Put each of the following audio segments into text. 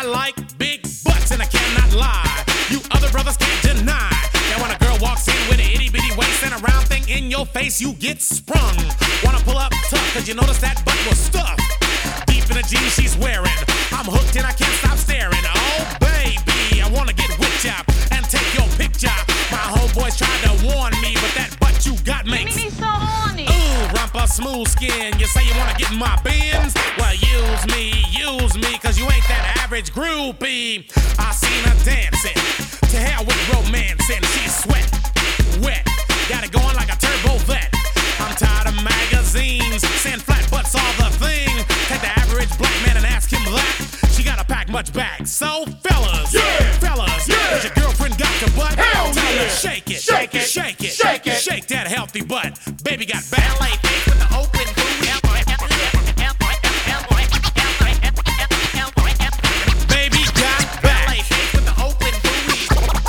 like big butts and I cannot lie. You other brothers can't deny that when a girl walks in with an itty bitty waist and a round thing in your face, you get sprung. Wanna pull up tough, cause you notice that butt was stuffed deep in the jeans she's wearing. I'm hooked and I can't stop staring. Oh baby, I wanna get with ya and take your picture. My homeboys tried to warn me, but that butt you got makes me so horny. Ooh, rumpa smooth skin. You say you wanna get in my bins? Well, use me, cause you ain't that average groupie. I seen her dancing, to hell with romancing. She's sweat, wet, got it going like a turbo vet. I'm tired of magazines, saying flat butts all the thing. Take the average black man and ask him that. She gotta pack much back. So fellas, does your girlfriend got your butt? Hell Tell yeah. her shake it, Shake it. shake it, Shake it. shake that healthy butt. Baby got back. LA face with the open booty. Baby got back. LA face with the open booty.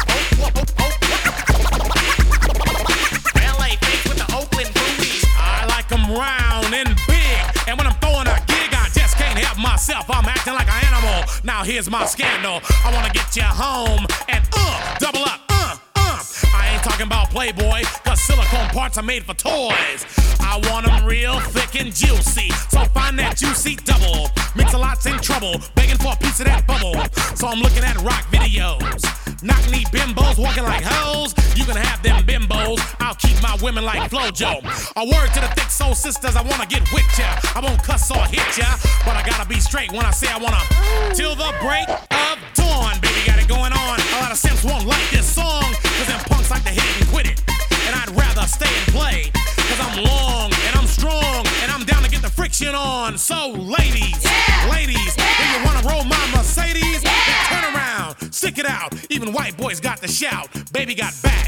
LA face with the open booty. I like them round and big. And when I'm throwing a gig, I just can't help myself. I'm acting like an animal. Now here's my scandal. I wanna get you home and double up. I ain't talking about Playboy, cause silicone parts are made for toys. I want them real thick and juicy, so find that juicy double. Mix-a-lot's in trouble, begging for a piece of that bubble. So I'm looking at rock videos. Knock-knee bimbos walking like hoes. You can have them bimbos, I'll keep my women like Flojo. A word to the thick soul sisters, I wanna get with ya. I won't cuss or hit ya, but I gotta be straight when I say I wanna. Till the break of dawn, baby, got it going on. A lot of simps won't like this song, cause them punks like to hit it and quit it. And I'd rather stay and play, cause I'm long and I'm strong and I'm down to get the friction on. So ladies, if you wanna roll my Mercedes, then turn around, stick it out. Even white boys got to shout, baby got back.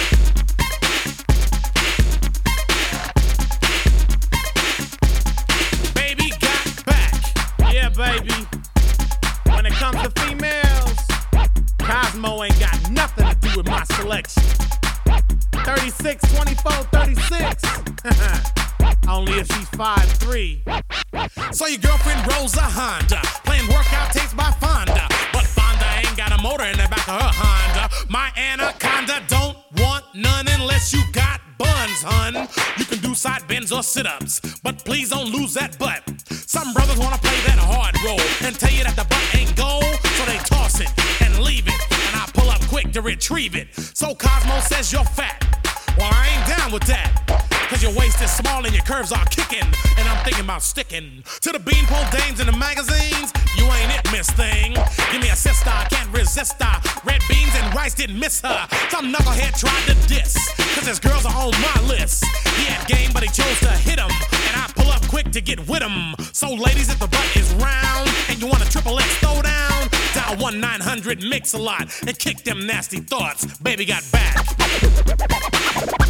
Baby got back. Yeah, baby. When it comes to females, Cosmo ain't got nothing to do with my selection. 36, 24, 36. Only if she's 5'3". So your girlfriend rolls a Honda, playing workout tapes by Fonda. But Fonda ain't got a motor in the back of her Honda. My Anaconda don't want none unless you got buns, hun. You can do side bends or sit-ups, but please don't lose that butt. Some brothers wanna play that hard role and tell you that the butt ain't gold, so they toss it and leave it, and I pull up quick to retrieve it. So Cosmo says you're fat. Well, I ain't down with that, cause your waist is small and your curves are kicking, and I'm thinking about sticking to the beanpole dames in the magazines. You ain't it, miss thing. Give me a sister, I can't resist her. Red beans and rice didn't miss her. Some knucklehead tried to diss, cause his girls are on my list. He had game, but he chose to hit him, and I pull up quick to get with him. So ladies, if the butt is round and you want a triple X throwdown, dial 1-900-MIX-A-LOT and kick them nasty thoughts. Baby got back.